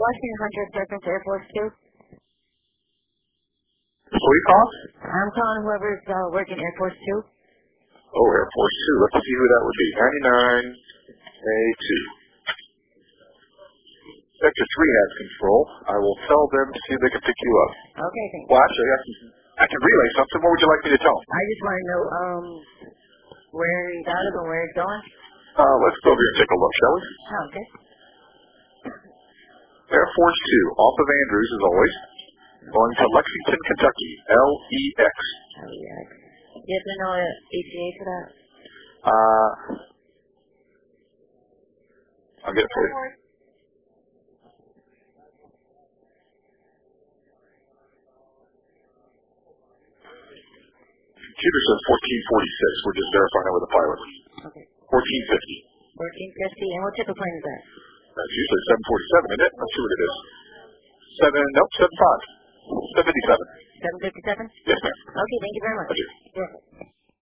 Washington Hunter Preference Air Force 2. Who are you calling? I'm calling whoever's working Air Force 2. Oh, Air Force 2. Let's see who that would be. 99A2. Sector 3 has control. I will tell them to see if they can pick you up. Okay, thanks. Well, actually, I can relay something. What would you like me to tell them? I just want to know where he's out of and where he's going. Let's go over here and take a look, shall we? Oh, okay. Air Force 2, off of Andrews, as always. Going to Lexington, Kentucky. LEX. LEX. You have to know ATA for that? I'll get it for you. Computer says 1446. We're just verifying it with the pilot. Okay. 1450. 1450. And what type of plane is that? That's usually 747, isn't it? Let's see what it is. 75. 757. 757? Yes, ma'am. Okay, thank you very much. Thank you. Yeah.